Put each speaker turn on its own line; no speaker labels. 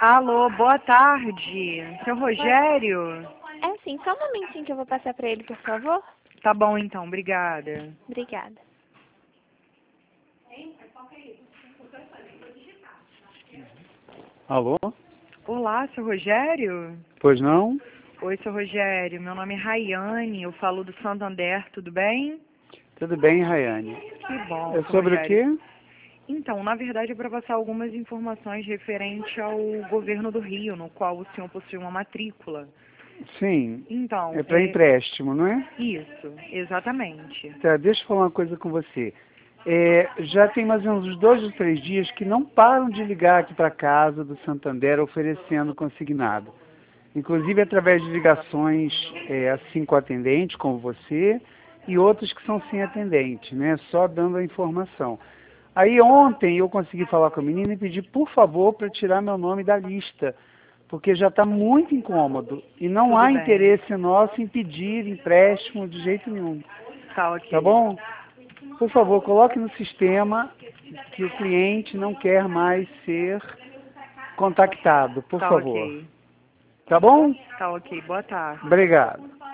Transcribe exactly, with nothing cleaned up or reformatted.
Alô, boa tarde. Seu Rogério?
É sim, só um momentinho que eu vou passar para ele, por favor.
Tá bom então, obrigada.
Obrigada.
Alô?
Olá, seu Rogério?
Pois não?
Oi, seu Rogério. Meu nome é Rayane, eu falo do Santander, tudo bem?
Tudo bem, Rayane?
Que bom,
É
seu
sobre o
Rogério.
quê?
Então, na verdade é para passar algumas informações referente ao governo do Rio, no qual o senhor possui uma matrícula.
Sim,
Então,
é para
é...
empréstimo, não é?
Isso, exatamente.
Tá, deixa eu falar uma coisa com você. É, já tem mais ou menos uns dois ou três dias que não param de ligar aqui para casa do Santander oferecendo consignado. Inclusive através de ligações é, assim com atendente, como você, e outros que são sem atendente, né? Só dando a informação. Aí ontem eu consegui falar com a menina e pedir, por favor, para tirar meu nome da lista, porque já está muito incômodo e não
Tudo
há
bem.
interesse nosso em pedir empréstimo de jeito nenhum.
Tá ok.
Tá bom? Por favor, coloque no sistema que o cliente não quer mais ser contactado, por
Tá
favor.
ok.
Tá bom?
Tá ok, boa tarde.
Obrigado.